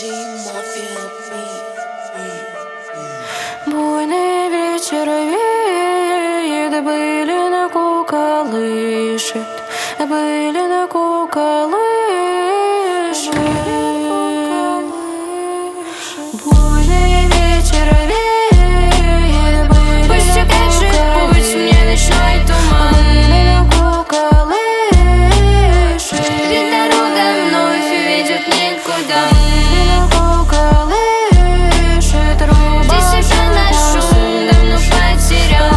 Буйный ветер веет, былинку колышет, былинку колышет. Буйный ветер веет, пусть укажет путь мне ночной туман, былинку колышет. ведь дорога вновь ведет никуда. Былинку колышет, Здесь уже наш шум давно потерял.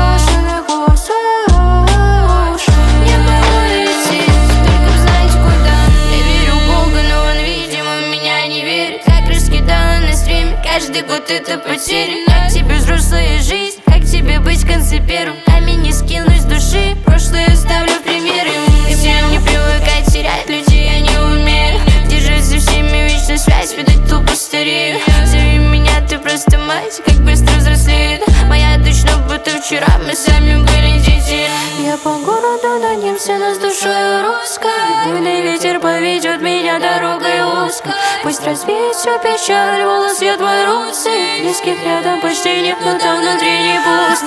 Не могу идти, только знать куда. Я верю в Бога, но он, видимо, в меня не верит. Как раскидала на стриме, каждый год это потери. Как тебе взрослая жизнь, как тебе быть в конце первым? Камень не скину с души, прошлое оставлю в примеры. И всем не привыкать терять людей, я не умею держать со всеми вечную связь, видать тупо старею. Зови меня, ты просто мать, как быстро взрослеет моя дочь, но будто вчера мы сами были дети. Я по городу нагнемся, но с душой русской. Буйный ветер поведет меня дорогой узкой. Пусть развеет всю печаль, волос я твой русый. Близких рядом почти нет, но там внутри не пусто.